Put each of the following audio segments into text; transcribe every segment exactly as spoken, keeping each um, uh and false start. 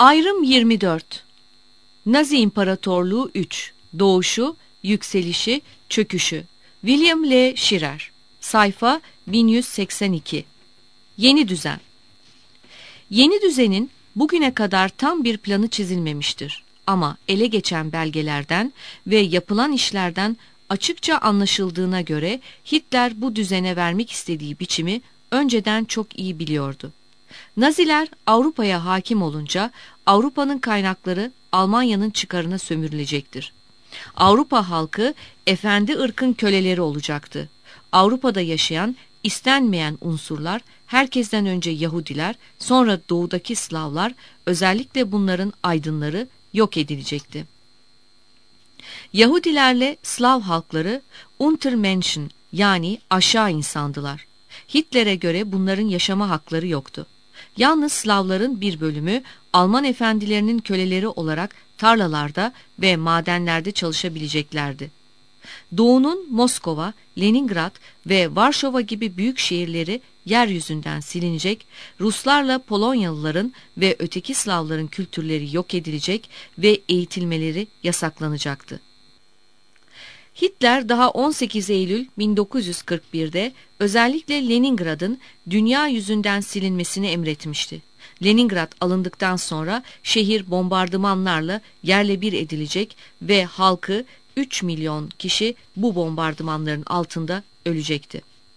Ayrım yirmi dört. Nazi İmparatorluğu üç. Doğuşu, yükselişi, çöküşü. William L. Shirer. Sayfa bin yüz seksen iki. Yeni düzen. Yeni düzenin bugüne kadar tam bir planı çizilmemiştir. Ama ele geçen belgelerden ve yapılan işlerden açıkça anlaşıldığına göre Hitler bu düzene vermek istediği biçimi önceden çok iyi biliyordu. Naziler Avrupa'ya hakim olunca Avrupa'nın kaynakları Almanya'nın çıkarına sömürülecektir. Avrupa halkı efendi ırkın köleleri olacaktı. Avrupa'da yaşayan istenmeyen unsurlar, herkesten önce Yahudiler, sonra doğudaki Slavlar, özellikle bunların aydınları yok edilecekti. Yahudilerle Slav halkları Untermenschen, yani aşağı insandılar. Hitler'e göre bunların yaşama hakları yoktu. Yalnız Slavların bir bölümü Alman efendilerinin köleleri olarak tarlalarda ve madenlerde çalışabileceklerdi. Doğu'nun Moskova, Leningrad ve Varşova gibi büyük şehirleri yeryüzünden silinecek, Ruslarla Polonyalıların ve öteki Slavların kültürleri yok edilecek ve eğitilmeleri yasaklanacaktı. Hitler daha on sekiz Eylül bin dokuz yüz kırk bir'de özellikle Leningrad'ın dünya yüzünden silinmesini emretmişti. Leningrad alındıktan sonra şehir bombardımanlarla yerle bir edilecek ve halkı üç milyon kişi bu bombardımanların altında ölecekti.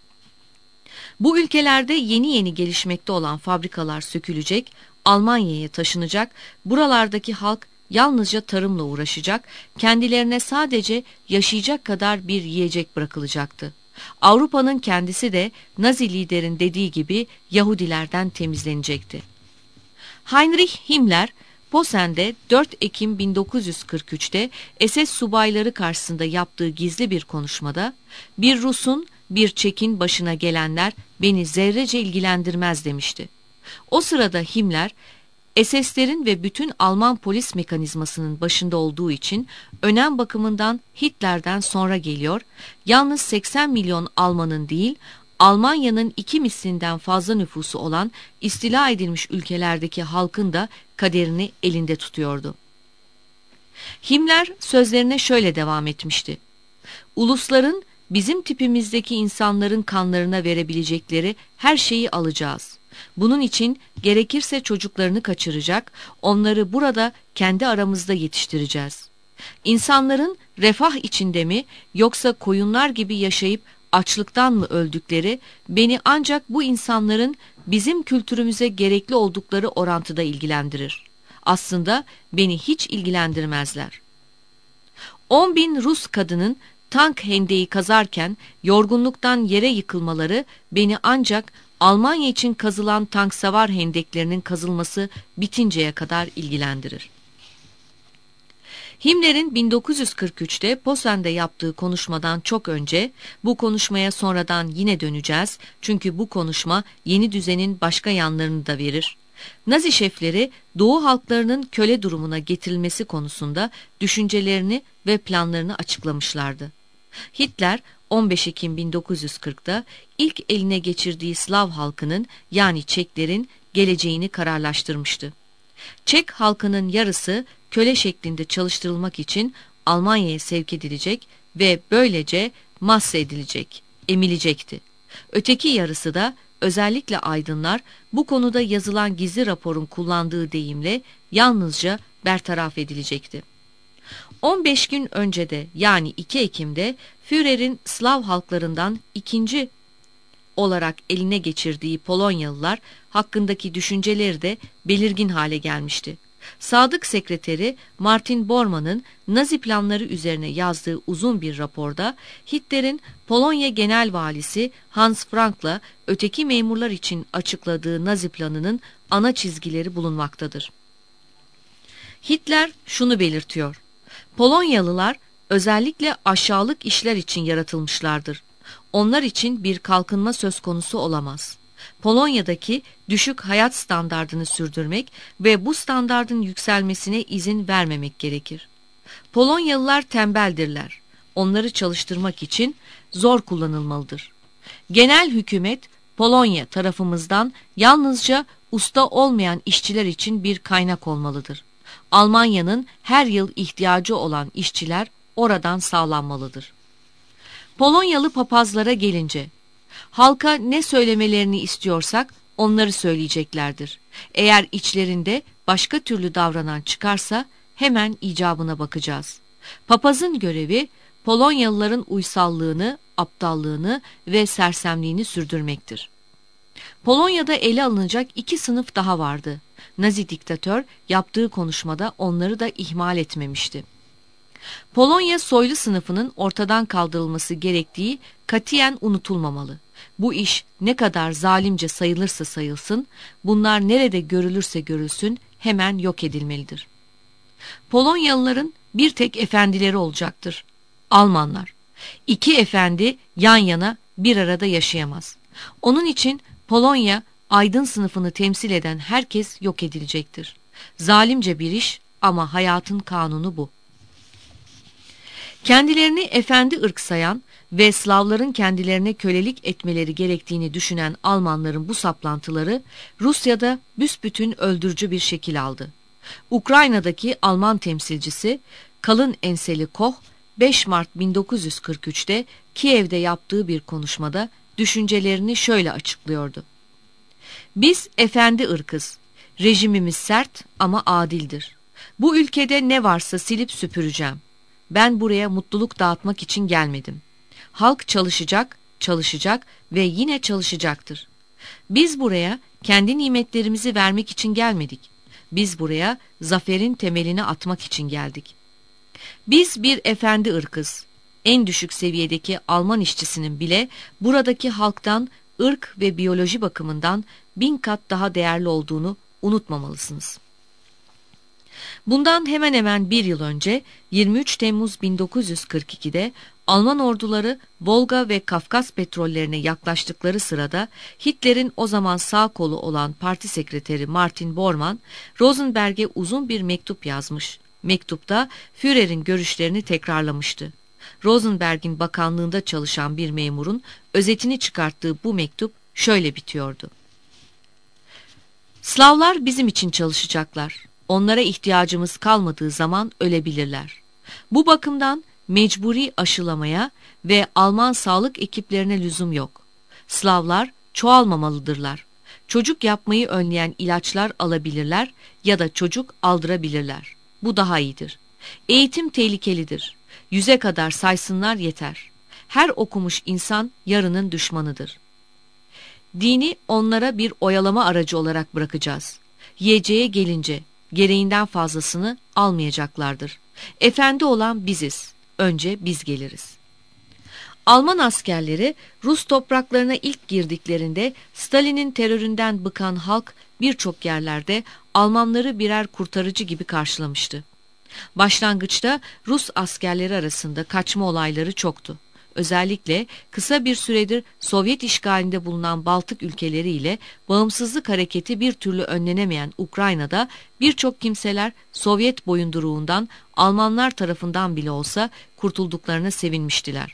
Bu ülkelerde yeni yeni gelişmekte olan fabrikalar sökülecek, Almanya'ya taşınacak, buralardaki halk yalnızca tarımla uğraşacak, kendilerine sadece yaşayacak kadar bir yiyecek bırakılacaktı. Avrupa'nın kendisi de Nazi liderin dediği gibi Yahudilerden temizlenecekti. Heinrich Himmler, Posen'de dört Ekim bin dokuz yüz kırk üç'te S S subayları karşısında yaptığı gizli bir konuşmada, "Bir Rus'un, bir Çek'in başına gelenler beni zerrece ilgilendirmez" demişti. O sırada Himmler, S S'lerin ve bütün Alman polis mekanizmasının başında olduğu için önem bakımından Hitler'den sonra geliyor, yalnız seksen milyon Alman'ın değil, Almanya'nın iki mislinden fazla nüfusu olan istila edilmiş ülkelerdeki halkın da kaderini elinde tutuyordu. Himmler sözlerine şöyle devam etmişti: "Ulusların bizim tipimizdeki insanların kanlarına verebilecekleri her şeyi alacağız. Bunun için gerekirse çocuklarını kaçıracak, onları burada kendi aramızda yetiştireceğiz. İnsanların refah içinde mi yoksa koyunlar gibi yaşayıp açlıktan mı öldükleri beni ancak bu insanların bizim kültürümüze gerekli oldukları orantıda ilgilendirir. Aslında beni hiç ilgilendirmezler. on bin Rus kadının tank hendeği kazarken yorgunluktan yere yıkılmaları beni ancak Almanya için kazılan tanksavar hendeklerinin kazılması bitinceye kadar ilgilendirir." Himmler'in bin dokuz yüz kırk üç'te Posen'de yaptığı konuşmadan çok önce, bu konuşmaya sonradan yine döneceğiz çünkü bu konuşma yeni düzenin başka yanlarını da verir. Nazi şefleri Doğu halklarının köle durumuna getirilmesi konusunda düşüncelerini ve planlarını açıklamışlardı. Hitler on beş Ekim bin dokuz yüz kırk'ta ilk eline geçirdiği Slav halkının, yani Çeklerin geleceğini kararlaştırmıştı. Çek halkının yarısı köle şeklinde çalıştırılmak için Almanya'ya sevk edilecek ve böylece mahsedilecek, emilecekti. Öteki yarısı da, özellikle aydınlar, bu konuda yazılan gizli raporun kullandığı deyimle yalnızca bertaraf edilecekti. on beş gün önce de, yani iki Ekim'de Führer'in Slav halklarından ikinci olarak eline geçirdiği Polonyalılar hakkındaki düşünceleri de belirgin hale gelmişti. Sadık sekreteri Martin Bormann'ın Nazi planları üzerine yazdığı uzun bir raporda Hitler'in Polonya Genel Valisi Hans Frank'la öteki memurlar için açıkladığı Nazi planının ana çizgileri bulunmaktadır. Hitler şunu belirtiyor: "Polonyalılar özellikle aşağılık işler için yaratılmışlardır. Onlar için bir kalkınma söz konusu olamaz. Polonya'daki düşük hayat standardını sürdürmek ve bu standardın yükselmesine izin vermemek gerekir. Polonyalılar tembeldirler. Onları çalıştırmak için zor kullanılmalıdır. Genel hükümet Polonya tarafımızdan yalnızca usta olmayan işçiler için bir kaynak olmalıdır. Almanya'nın her yıl ihtiyacı olan işçiler oradan sağlanmalıdır. Polonyalı papazlara gelince, halka ne söylemelerini istiyorsak onları söyleyeceklerdir. Eğer içlerinde başka türlü davranan çıkarsa hemen icabına bakacağız. Papazın görevi Polonyalıların uysallığını, aptallığını ve sersemliğini sürdürmektir. Polonya'da ele alınacak iki sınıf daha vardı. Nazi diktatör yaptığı konuşmada onları da ihmal etmemişti. Polonya soylu sınıfının ortadan kaldırılması gerektiği katiyen unutulmamalı. Bu iş ne kadar zalimce sayılırsa sayılsın, bunlar nerede görülürse görülsün hemen yok edilmelidir. Polonyalıların bir tek efendileri olacaktır. Almanlar. İki efendi yan yana bir arada yaşayamaz. Onun için Polonya aydın sınıfını temsil eden herkes yok edilecektir. Zalimce bir iş ama hayatın kanunu bu. Kendilerini efendi ırk sayan ve Slavların kendilerine kölelik etmeleri gerektiğini düşünen Almanların bu saplantıları Rusya'da büsbütün öldürücü bir şekil aldı. Ukrayna'daki Alman temsilcisi kalın enseli Koch, beş Mart bin dokuz yüz kırk üç'te Kiev'de yaptığı bir konuşmada düşüncelerini şöyle açıklıyordu. Biz efendi ırkız. Rejimimiz sert ama adildir. Bu ülkede ne varsa silip süpüreceğim. Ben buraya mutluluk dağıtmak için gelmedim. Halk çalışacak, çalışacak ve yine çalışacaktır. Biz buraya kendi nimetlerimizi vermek için gelmedik. Biz buraya zaferin temelini atmak için geldik. Biz bir efendi ırkız. En düşük seviyedeki Alman işçisinin bile buradaki halktan ırk ve biyoloji bakımından bin kat daha değerli olduğunu unutmamalısınız. Bundan hemen hemen bir yıl önce yirmi üç Temmuz bin dokuz yüz kırk iki'de Alman orduları Volga ve Kafkas petrollerine yaklaştıkları sırada Hitler'in o zaman sağ kolu olan parti sekreteri Martin Bormann, Rosenberg'e uzun bir mektup yazmış. Mektupta Führer'in görüşlerini tekrarlamıştı. Rosenberg'in bakanlığında çalışan bir memurun özetini çıkarttığı bu mektup şöyle bitiyordu. Slavlar bizim için çalışacaklar. Onlara ihtiyacımız kalmadığı zaman ölebilirler. Bu bakımdan mecburi aşılamaya ve Alman sağlık ekiplerine lüzum yok. Slavlar çoğalmamalıdırlar. Çocuk yapmayı önleyen ilaçlar alabilirler ya da çocuk aldırabilirler. Bu daha iyidir. Eğitim tehlikelidir. Yüze kadar saysınlar yeter. Her okumuş insan yarının düşmanıdır. Dini onlara bir oyalama aracı olarak bırakacağız. Yiyeceğe gelince gereğinden fazlasını almayacaklardır. Efendi olan biziz. Önce biz geliriz. Alman askerleri Rus topraklarına ilk girdiklerinde Stalin'in teröründen bıkan halk birçok yerlerde Almanları birer kurtarıcı gibi karşılamıştı. Başlangıçta Rus askerleri arasında kaçma olayları çoktu. Özellikle kısa bir süredir Sovyet işgalinde bulunan Baltık ülkeleri ile bağımsızlık hareketi bir türlü önlenemeyen Ukrayna'da birçok kimseler Sovyet boyunduruğundan Almanlar tarafından bile olsa kurtulduklarına sevinmiştiler.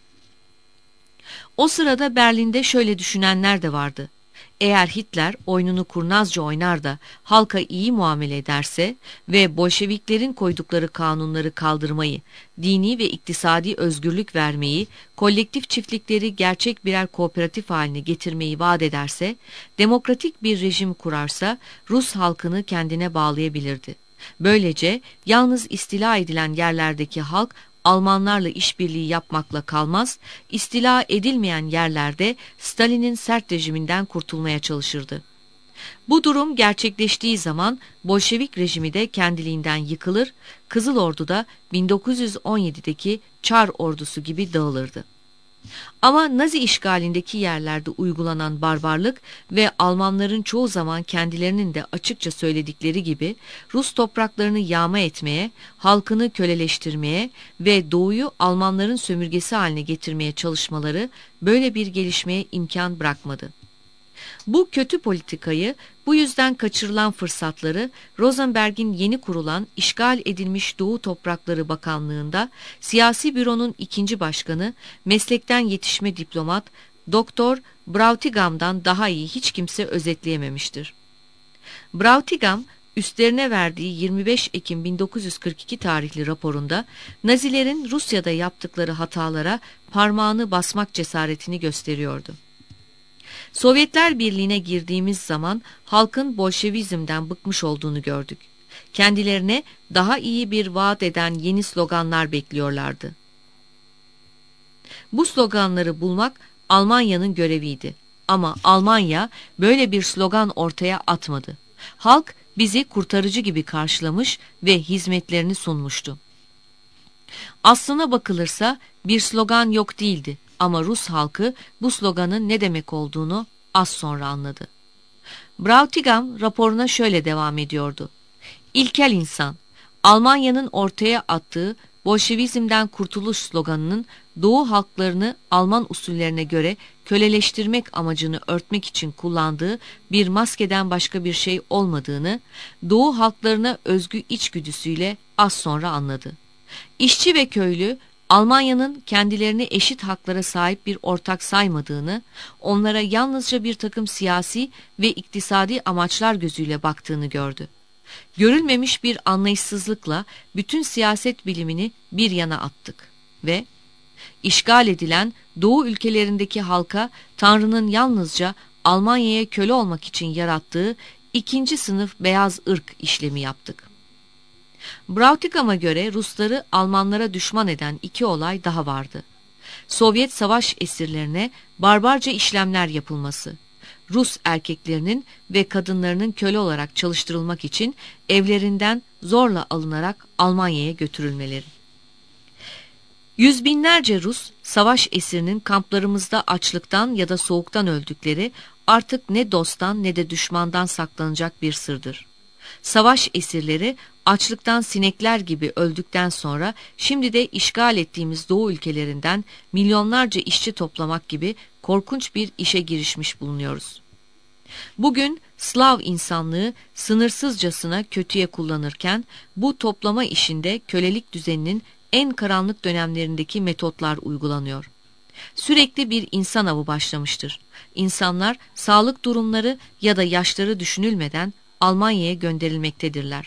O sırada Berlin'de şöyle düşünenler de vardı. Eğer Hitler oyununu kurnazca oynar da halka iyi muamele ederse ve Bolşeviklerin koydukları kanunları kaldırmayı, dini ve iktisadi özgürlük vermeyi, kolektif çiftlikleri gerçek birer kooperatif haline getirmeyi vaat ederse, demokratik bir rejim kurarsa Rus halkını kendine bağlayabilirdi. Böylece yalnız istila edilen yerlerdeki halk Almanlarla işbirliği yapmakla kalmaz, istila edilmeyen yerlerde Stalin'in sert rejiminden kurtulmaya çalışırdı. Bu durum gerçekleştiği zaman Bolşevik rejimi de kendiliğinden yıkılır, Kızıl Ordu da bin dokuz yüz on yedi'deki Çar ordusu gibi dağılırdı. Ama Nazi işgalindeki yerlerde uygulanan barbarlık ve Almanların çoğu zaman kendilerinin de açıkça söyledikleri gibi Rus topraklarını yağma etmeye, halkını köleleştirmeye ve Doğu'yu Almanların sömürgesi haline getirmeye çalışmaları böyle bir gelişmeye imkan bırakmadı. Bu kötü politikayı, bu yüzden kaçırılan fırsatları Rosenberg'in yeni kurulan işgal edilmiş Doğu Toprakları Bakanlığı'nda siyasi büronun ikinci başkanı, meslekten yetişme diplomat Doktor Brautigam'dan daha iyi hiç kimse özetleyememiştir. Bräutigam, üstlerine verdiği yirmi beş Ekim bin dokuz yüz kırk iki tarihli raporunda Nazilerin Rusya'da yaptıkları hatalara parmağını basmak cesaretini gösteriyordu. Sovyetler Birliği'ne girdiğimiz zaman halkın Bolşevizmden bıkmış olduğunu gördük. Kendilerine daha iyi bir vaat eden yeni sloganlar bekliyorlardı. Bu sloganları bulmak Almanya'nın göreviydi. Ama Almanya böyle bir slogan ortaya atmadı. Halk bizi kurtarıcı gibi karşılamış ve hizmetlerini sunmuştu. Aslına bakılırsa bir slogan yok değildi ama Rus halkı bu sloganın ne demek olduğunu az sonra anladı. Bräutigam raporuna şöyle devam ediyordu. İlkel insan, Almanya'nın ortaya attığı Bolşevizmden kurtuluş sloganının Doğu halklarını Alman usullerine göre köleleştirmek amacını örtmek için kullandığı bir maskeden başka bir şey olmadığını, Doğu halklarına özgü içgüdüsüyle az sonra anladı. İşçi ve köylü, Almanya'nın kendilerini eşit haklara sahip bir ortak saymadığını, onlara yalnızca bir takım siyasi ve iktisadi amaçlar gözüyle baktığını gördü. Görülmemiş bir anlayışsızlıkla bütün siyaset bilimini bir yana attık ve işgal edilen Doğu ülkelerindeki halka Tanrı'nın yalnızca Almanya'ya köle olmak için yarattığı ikinci sınıf beyaz ırk işlemi yaptık. Bräutigam'a göre Rusları Almanlara düşman eden iki olay daha vardı. Sovyet savaş esirlerine barbarca işlemler yapılması, Rus erkeklerinin ve kadınlarının köle olarak çalıştırılmak için evlerinden zorla alınarak Almanya'ya götürülmeleri. Yüz binlerce Rus savaş esirinin kamplarımızda açlıktan ya da soğuktan öldükleri artık ne dosttan ne de düşmandan saklanacak bir sırdır. Savaş esirleri açlıktan sinekler gibi öldükten sonra şimdi de işgal ettiğimiz Doğu ülkelerinden milyonlarca işçi toplamak gibi korkunç bir işe girişmiş bulunuyoruz. Bugün Slav insanlığı sınırsızcasına kötüye kullanırken bu toplama işinde kölelik düzeninin en karanlık dönemlerindeki metotlar uygulanıyor. Sürekli bir insan avı başlamıştır. İnsanlar sağlık durumları ya da yaşları düşünülmeden Almanya'ya gönderilmektedirler.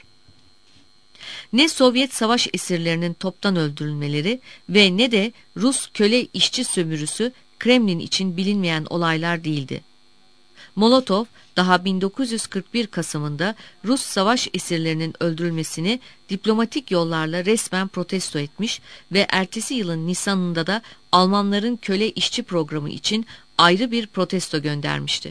Ne Sovyet savaş esirlerinin toptan öldürülmeleri ve ne de Rus köle işçi sömürüsü Kremlin için bilinmeyen olaylar değildi. Molotov daha bin dokuz yüz kırk bir Kasım'ında Rus savaş esirlerinin öldürülmesini diplomatik yollarla resmen protesto etmiş ve ertesi yılın Nisan'ında da Almanların köle işçi programı için ayrı bir protesto göndermişti.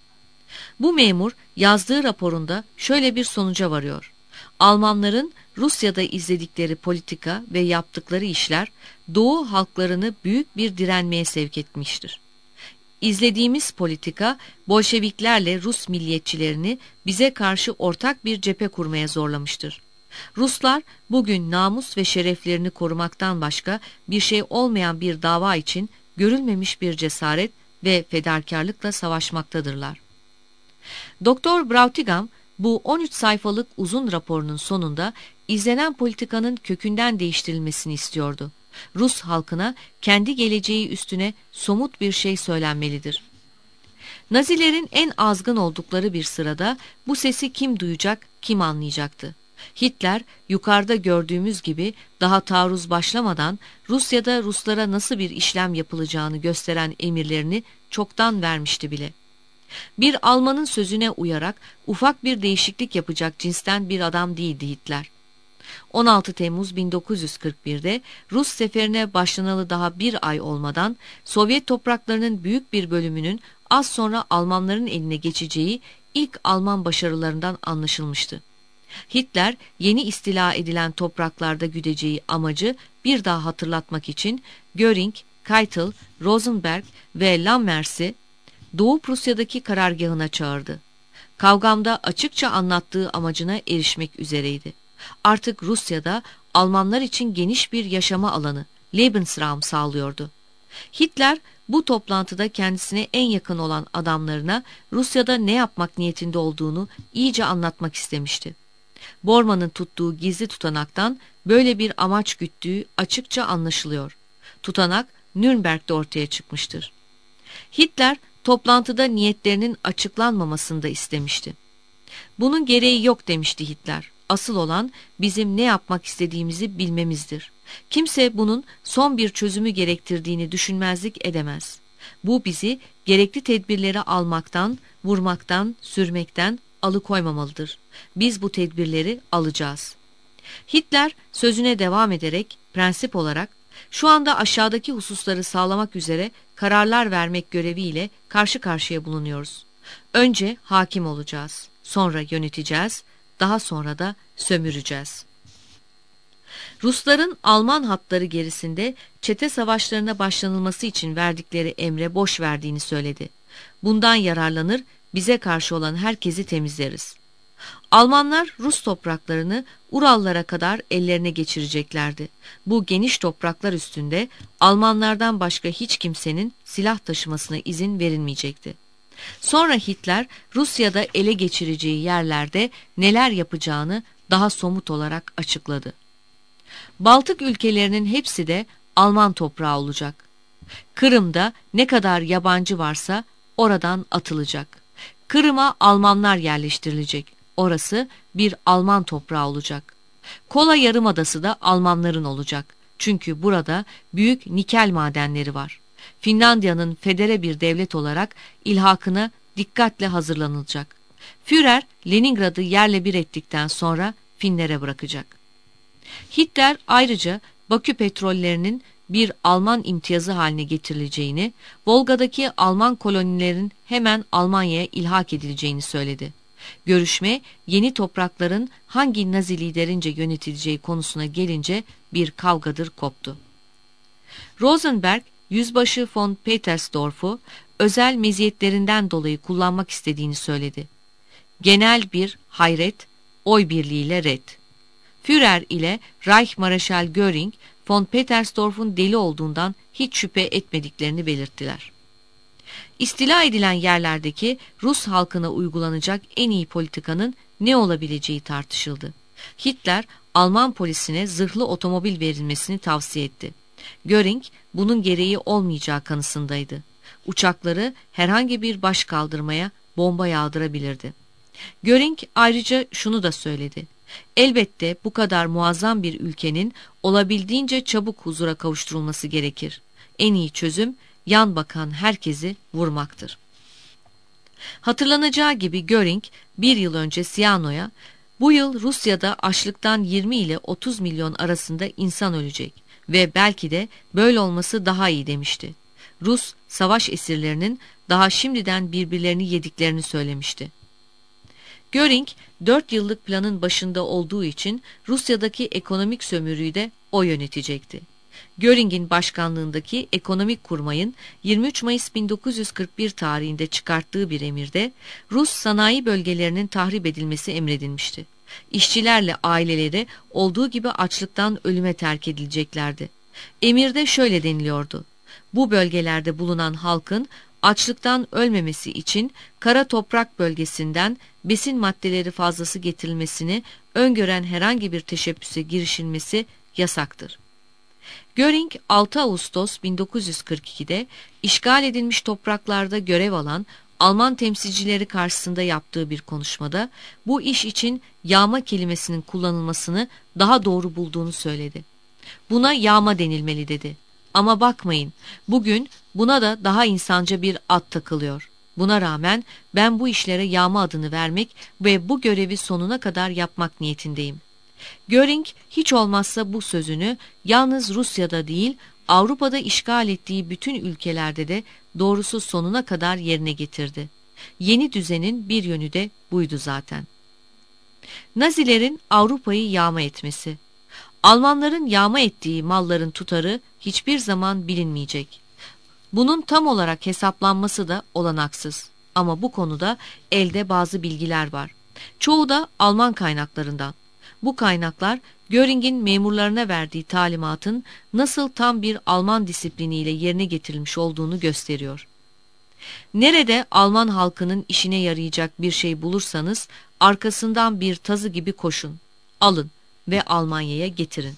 Bu memur yazdığı raporunda şöyle bir sonuca varıyor. Almanların Rusya'da izledikleri politika ve yaptıkları işler Doğu halklarını büyük bir direnmeye sevk etmiştir. İzlediğimiz politika Bolşeviklerle Rus milliyetçilerini bize karşı ortak bir cephe kurmaya zorlamıştır. Ruslar bugün namus ve şereflerini korumaktan başka bir şey olmayan bir dava için görülmemiş bir cesaret ve fedakarlıkla savaşmaktadırlar. Doktor Bräutigam bu on üç sayfalık uzun raporunun sonunda izlenen politikanın kökünden değiştirilmesini istiyordu. Rus halkına kendi geleceği üstüne somut bir şey söylenmelidir. Nazilerin en azgın oldukları bir sırada bu sesi kim duyacak, kim anlayacaktı? Hitler yukarıda gördüğümüz gibi daha taarruz başlamadan Rusya'da Ruslara nasıl bir işlem yapılacağını gösteren emirlerini çoktan vermişti bile. Bir Almanın sözüne uyarak ufak bir değişiklik yapacak cinsten bir adam değildi Hitler. on altı Temmuz bin dokuz yüz kırk bir'de Rus seferine başlanalı daha bir ay olmadan Sovyet topraklarının büyük bir bölümünün az sonra Almanların eline geçeceği ilk Alman başarılarından anlaşılmıştı. Hitler yeni istila edilen topraklarda güdeceği amacı bir daha hatırlatmak için Göring, Keitel, Rosenberg ve Lammers'i Doğu Prusya'daki karargahına çağırdı. Kavgamda açıkça anlattığı amacına erişmek üzereydi. Artık Rusya'da Almanlar için geniş bir yaşama alanı, Lebensraum sağlıyordu. Hitler bu toplantıda kendisine en yakın olan adamlarına Rusya'da ne yapmak niyetinde olduğunu iyice anlatmak istemişti. Bormann'ın tuttuğu gizli tutanaktan böyle bir amaç güttüğü açıkça anlaşılıyor. Tutanak Nürnberg'de ortaya çıkmıştır. Hitler toplantıda niyetlerinin açıklanmamasını da istemişti. Bunun gereği yok demişti Hitler. Asıl olan bizim ne yapmak istediğimizi bilmemizdir. Kimse bunun son bir çözümü gerektirdiğini düşünmezlik edemez. Bu bizi gerekli tedbirleri almaktan, vurmaktan, sürmekten alıkoymamalıdır. Biz bu tedbirleri alacağız. Hitler sözüne devam ederek prensip olarak şu anda aşağıdaki hususları sağlamak üzere kararlar vermek göreviyle karşı karşıya bulunuyoruz. Önce hakim olacağız, sonra yöneteceğiz, daha sonra da sömüreceğiz. Rusların Alman hatları gerisinde çete savaşlarına başlanılması için verdikleri emre boş verdiğini söyledi. Bundan yararlanır, bize karşı olan herkesi temizleriz. Almanlar Rus topraklarını Urallara kadar ellerine geçireceklerdi. Bu geniş topraklar üstünde Almanlardan başka hiç kimsenin silah taşımasına izin verilmeyecekti. Sonra Hitler Rusya'da ele geçireceği yerlerde neler yapacağını daha somut olarak açıkladı. Baltık ülkelerinin hepsi de Alman toprağı olacak. Kırım'da ne kadar yabancı varsa oradan atılacak. Kırım'a Almanlar yerleştirilecek. Orası bir Alman toprağı olacak. Kola Yarımadası da Almanların olacak. Çünkü burada büyük nikel madenleri var. Finlandiya'nın federe bir devlet olarak ilhakına dikkatle hazırlanılacak. Führer Leningrad'ı yerle bir ettikten sonra Finlere bırakacak. Hitler ayrıca Bakü petrollerinin bir Alman imtiyazı haline getirileceğini, Volga'daki Alman kolonilerin hemen Almanya'ya ilhak edileceğini söyledi. Görüşme yeni toprakların hangi Nazi liderince yönetileceği konusuna gelince bir kavgadır koptu. Rosenberg, Yüzbaşı von Petersdorf'u özel meziyetlerinden dolayı kullanmak istediğini söyledi. Genel bir hayret, oy birliğiyle red. Führer ile Reichsmarschall Göring, von Petersdorf'un deli olduğundan hiç şüphe etmediklerini belirttiler. İstila edilen yerlerdeki Rus halkına uygulanacak en iyi politikanın ne olabileceği tartışıldı. Hitler, Alman polisine zırhlı otomobil verilmesini tavsiye etti. Göring, bunun gereği olmayacağı kanısındaydı. Uçakları herhangi bir baş kaldırmaya bomba yağdırabilirdi. Göring ayrıca şunu da söyledi. Elbette bu kadar muazzam bir ülkenin olabildiğince çabuk huzura kavuşturulması gerekir. En iyi çözüm yan bakan herkesi vurmaktır. Hatırlanacağı gibi Göring bir yıl önce Siyano'ya bu yıl Rusya'da açlıktan yirmi ile otuz milyon arasında insan ölecek ve belki de böyle olması daha iyi demişti. Rus savaş esirlerinin daha şimdiden birbirlerini yediklerini söylemişti. Göring dört yıllık planın başında olduğu için Rusya'daki ekonomik sömürüyü de o yönetecekti. Göring'in başkanlığındaki ekonomik kurmayın yirmi üç Mayıs bin dokuz yüz kırk bir tarihinde çıkarttığı bir emirde Rus sanayi bölgelerinin tahrip edilmesi emredilmişti. İşçilerle aileleri olduğu gibi açlıktan ölüme terk edileceklerdi. Emirde şöyle deniliyordu. Bu bölgelerde bulunan halkın açlıktan ölmemesi için kara toprak bölgesinden besin maddeleri fazlası getirilmesini öngören herhangi bir teşebbüse girişilmesi yasaktır. Göring altı Ağustos bin dokuz yüz kırk iki'de işgal edilmiş topraklarda görev alan Alman temsilcileri karşısında yaptığı bir konuşmada bu iş için yağma kelimesinin kullanılmasını daha doğru bulduğunu söyledi. Buna yağma denilmeli dedi. Ama bakmayın, bugün buna da daha insanca bir ad takılıyor. Buna rağmen ben bu işlere yağma adını vermek ve bu görevi sonuna kadar yapmak niyetindeyim. Göring hiç olmazsa bu sözünü yalnız Rusya'da değil, Avrupa'da işgal ettiği bütün ülkelerde de doğrusu sonuna kadar yerine getirdi. Yeni düzenin bir yönü de buydu zaten. Nazilerin Avrupa'yı yağma etmesi. Almanların yağma ettiği malların tutarı hiçbir zaman bilinmeyecek. Bunun tam olarak hesaplanması da olanaksız. Ama bu konuda elde bazı bilgiler var. Çoğu da Alman kaynaklarından. Bu kaynaklar Göring'in memurlarına verdiği talimatın nasıl tam bir Alman disipliniyle yerine getirilmiş olduğunu gösteriyor. Nerede Alman halkının işine yarayacak bir şey bulursanız arkasından bir tazı gibi koşun, alın ve Almanya'ya getirin.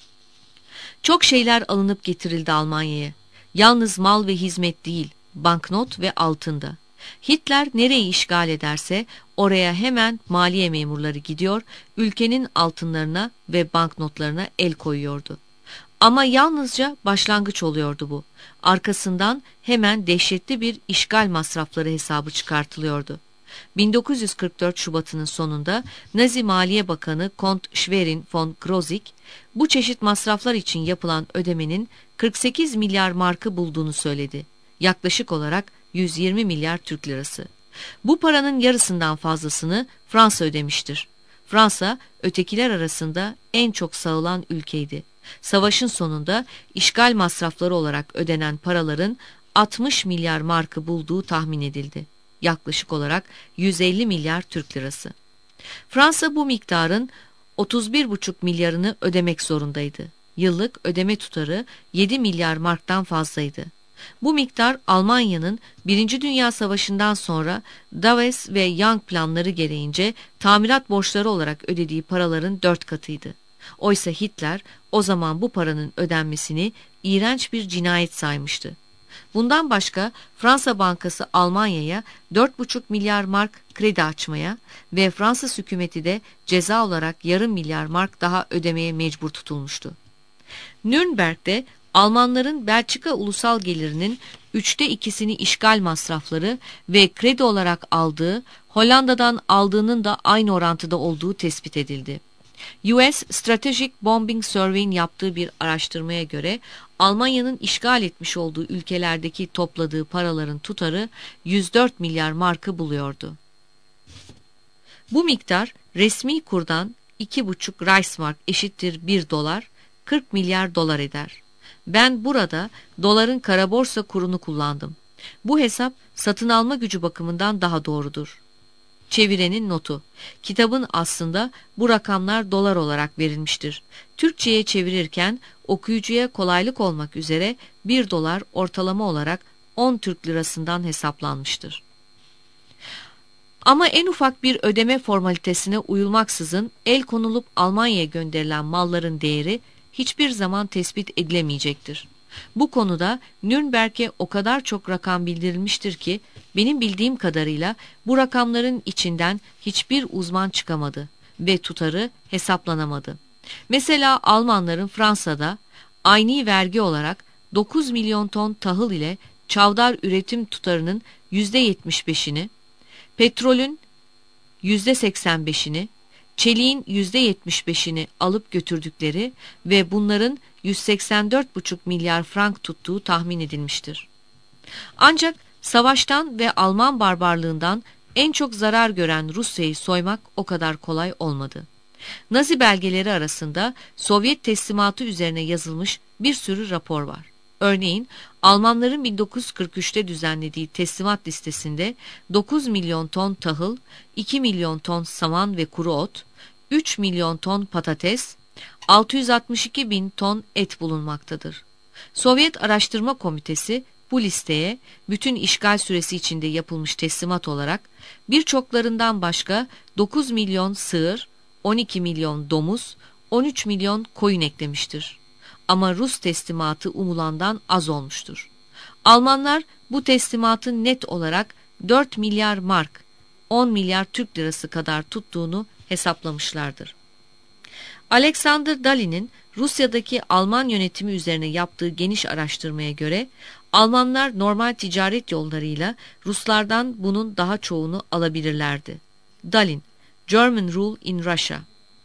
Çok şeyler alınıp getirildi Almanya'ya. Yalnız mal ve hizmet değil, banknot ve altında. Hitler nereyi işgal ederse oraya hemen maliye memurları gidiyor, ülkenin altınlarına ve banknotlarına el koyuyordu. Ama yalnızca başlangıç oluyordu bu. Arkasından hemen dehşetli bir işgal masrafları hesabı çıkartılıyordu. bin dokuz yüz kırk dört Şubat'ının sonunda Nazi Maliye Bakanı Kont Schwerin von Krosigk, bu çeşit masraflar için yapılan ödemenin kırk sekiz milyar markı bulduğunu söyledi. Yaklaşık olarak yüz yirmi milyar Türk lirası. Bu paranın yarısından fazlasını Fransa ödemiştir. Fransa, ötekiler arasında en çok sağılan ülkeydi. Savaşın sonunda işgal masrafları olarak ödenen paraların altmış milyar markı bulduğu tahmin edildi. Yaklaşık olarak yüz elli milyar Türk lirası. Fransa bu miktarın otuz bir buçuk milyarını ödemek zorundaydı. Yıllık ödeme tutarı yedi milyar marktan fazlaydı. Bu miktar Almanya'nın Birinci Dünya Savaşı'ndan sonra Davos ve Young planları gereğince tamirat borçları olarak ödediği paraların dört katıydı. Oysa Hitler o zaman bu paranın ödenmesini iğrenç bir cinayet saymıştı. Bundan başka Fransa Bankası Almanya'ya dört buçuk milyar mark kredi açmaya ve Fransız hükümeti de ceza olarak yarım milyar mark daha ödemeye mecbur tutulmuştu. Nürnberg'de Almanların Belçika ulusal gelirinin üçte ikisini işgal masrafları ve kredi olarak aldığı, Hollanda'dan aldığının da aynı orantıda olduğu tespit edildi. U S Strategic Bombing Survey'in yaptığı bir araştırmaya göre Almanya'nın işgal etmiş olduğu ülkelerdeki topladığı paraların tutarı yüz dört milyar markı buluyordu. Bu miktar resmi kurdan iki buçuk Reichsmark eşittir bir dolar, kırk milyar dolar eder. Ben burada doların kara borsa kurunu kullandım. Bu hesap satın alma gücü bakımından daha doğrudur. Çevirenin notu. Kitabın aslında bu rakamlar dolar olarak verilmiştir. Türkçe'ye çevirirken okuyucuya kolaylık olmak üzere bir dolar ortalama olarak on Türk lirasından hesaplanmıştır. Ama en ufak bir ödeme formalitesine uyulmaksızın el konulup Almanya'ya gönderilen malların değeri hiçbir zaman tespit edilemeyecektir. Bu konuda Nürnberg'e o kadar çok rakam bildirilmiştir ki benim bildiğim kadarıyla bu rakamların içinden hiçbir uzman çıkamadı ve tutarı hesaplanamadı. Mesela Almanların Fransa'da ayni vergi olarak dokuz milyon ton tahıl ile çavdar üretim tutarının yüzde yetmiş beşini, petrolün yüzde seksen beşini, çeliğin yüzde yetmiş beşini alıp götürdükleri ve bunların yüz seksen dört buçuk milyar frank tuttuğu tahmin edilmiştir. Ancak savaştan ve Alman barbarlığından en çok zarar gören Rusya'yı soymak o kadar kolay olmadı. Nazi belgeleri arasında Sovyet teslimatı üzerine yazılmış bir sürü rapor var. Örneğin Almanların bin dokuz yüz kırk üçte düzenlediği teslimat listesinde dokuz milyon ton tahıl, iki milyon ton saman ve kuru ot, üç milyon ton patates, altı yüz altmış iki bin ton et bulunmaktadır. Sovyet Araştırma Komitesi bu listeye bütün işgal süresi içinde yapılmış teslimat olarak birçoklarından başka dokuz milyon sığır, on iki milyon domuz, on üç milyon koyun eklemiştir. Ama Rus teslimatı umulandan az olmuştur. Almanlar bu teslimatın net olarak dört milyar mark, on milyar Türk lirası kadar tuttuğunu hesaplamışlardır. Alexander Daly'nin Rusya'daki Alman yönetimi üzerine yaptığı geniş araştırmaya göre Almanlar normal ticaret yollarıyla Ruslardan bunun daha çoğunu alabilirlerdi. Dalin, German Rule in Russia.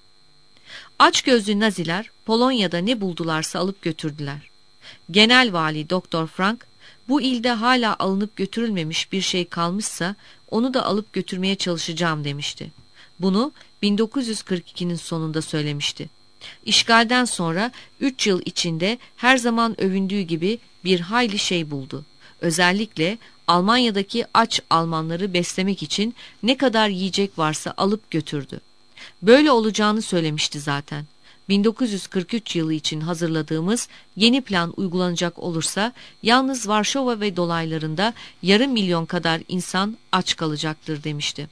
Açgözlü Naziler Polonya'da ne buldularsa alıp götürdüler. Genel Vali Doktor Frank, bu ilde hala alınıp götürülmemiş bir şey kalmışsa onu da alıp götürmeye çalışacağım demişti. Bunu bin dokuz yüz kırk ikinin sonunda söylemişti. İşgalden sonra üç yıl içinde her zaman övündüğü gibi bir hayli şey buldu. Özellikle Almanya'daki aç Almanları beslemek için ne kadar yiyecek varsa alıp götürdü. Böyle olacağını söylemişti zaten. bin dokuz yüz kırk üç yılı için hazırladığımız yeni plan uygulanacak olursa yalnız Varşova ve dolaylarında yarım milyon kadar insan aç kalacaktır demişti.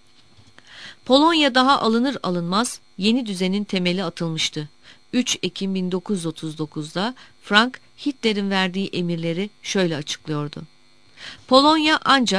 Polonya daha alınır alınmaz yeni düzenin temeli atılmıştı. üç Ekim bin dokuz yüz otuz dokuzda Frank Hitler'in verdiği emirleri şöyle açıklıyordu. Polonya ancak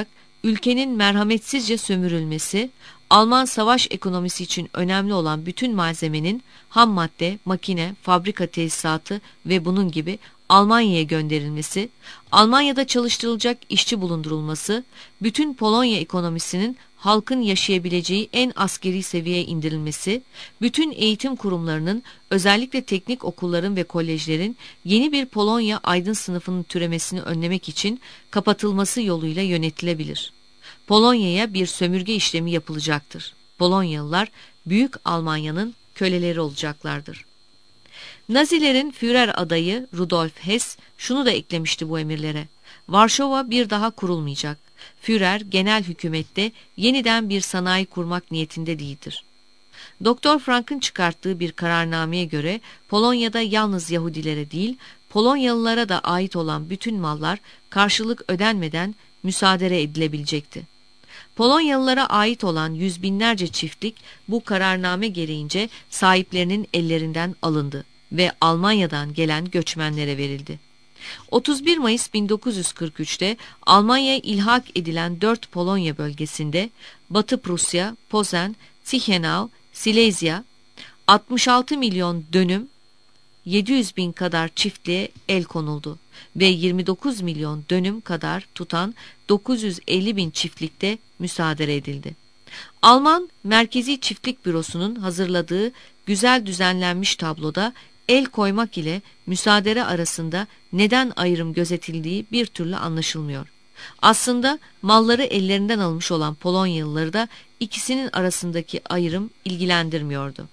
ülkenin merhametsizce sömürülmesi, Alman savaş ekonomisi için önemli olan bütün malzemenin ham madde, makine, fabrika tesisatı ve bunun gibi Almanya'ya gönderilmesi, Almanya'da çalıştırılacak işçi bulundurulması, bütün Polonya ekonomisinin halkın yaşayabileceği en askeri seviyeye indirilmesi, bütün eğitim kurumlarının, özellikle teknik okulların ve kolejlerin yeni bir Polonya aydın sınıfının türemesini önlemek için kapatılması yoluyla yönetilebilir. Polonya'ya bir sömürge işlemi yapılacaktır. Polonyalılar Büyük Almanya'nın köleleri olacaklardır. Nazilerin Führer adayı Rudolf Hess şunu da eklemişti bu emirlere: Varşova bir daha kurulmayacak. Führer genel hükümette yeniden bir sanayi kurmak niyetinde değildir. Doktor Frank'ın çıkarttığı bir kararnameye göre Polonya'da yalnız Yahudilere değil, Polonyalılara da ait olan bütün mallar karşılık ödenmeden müsaade edilebilecekti. Polonyalılara ait olan yüz binlerce çiftlik bu kararname gereğince sahiplerinin ellerinden alındı ve Almanya'dan gelen göçmenlere verildi. otuz bir Mayıs bin dokuz yüz kırk üç'te Almanya'ya ilhak edilen dört Polonya bölgesinde Batı Prusya, Posen, Tichenau, Silezya altmış altı milyon dönüm yedi yüz bin kadar çiftliğe el konuldu ve yirmi dokuz milyon dönüm kadar tutan dokuz yüz elli bin çiftlikte müsaade edildi. Alman Merkezi Çiftlik Bürosu'nun hazırladığı güzel düzenlenmiş tabloda el koymak ile müsaade arasında neden ayrım gözetildiği bir türlü anlaşılmıyor. Aslında malları ellerinden almış olan Polonyalıları da ikisinin arasındaki ayrım ilgilendirmiyordu.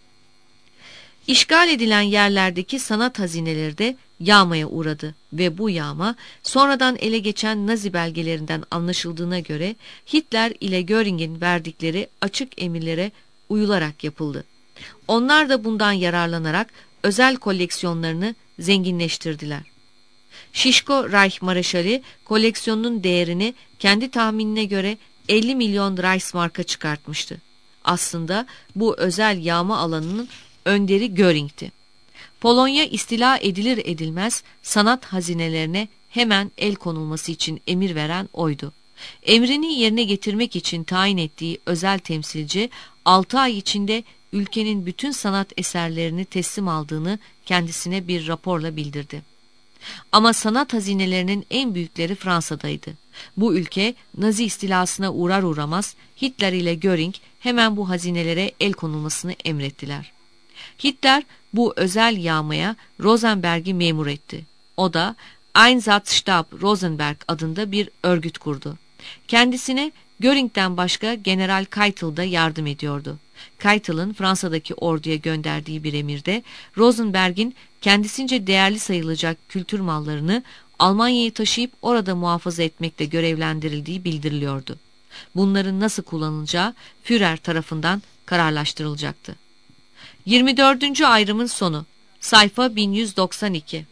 İşgal edilen yerlerdeki sanat hazineleri de yağmaya uğradı ve bu yağma sonradan ele geçen Nazi belgelerinden anlaşıldığına göre Hitler ile Göring'in verdikleri açık emirlere uyularak yapıldı. Onlar da bundan yararlanarak özel koleksiyonlarını zenginleştirdiler. Şişko Reich Mareşali koleksiyonunun değerini kendi tahminine göre elli milyon Reichsmark'a çıkartmıştı. Aslında bu özel yağma alanının önderi Göring'ti. Polonya istila edilir edilmez sanat hazinelerine hemen el konulması için emir veren oydu. Emrini yerine getirmek için tayin ettiği özel temsilci altı ay içinde ülkenin bütün sanat eserlerini teslim aldığını kendisine bir raporla bildirdi. Ama sanat hazinelerinin en büyükleri Fransa'daydı. Bu ülke Nazi istilasına uğrar uğramaz Hitler ile Göring hemen bu hazinelere el konulmasını emrettiler. Hitler bu özel yağmaya Rosenberg'i memur etti. O da Einsatzstab Rosenberg adında bir örgüt kurdu. Kendisine Göring'den başka General Keitel da yardım ediyordu. Keitel'ın Fransa'daki orduya gönderdiği bir emirde Rosenberg'in kendisince değerli sayılacak kültür mallarını Almanya'ya taşıyıp orada muhafaza etmekle görevlendirildiği bildiriliyordu. Bunların nasıl kullanılacağı Führer tarafından kararlaştırılacaktı. yirmi dördüncü ayrımın sonu. Sayfa bin yüz doksan iki.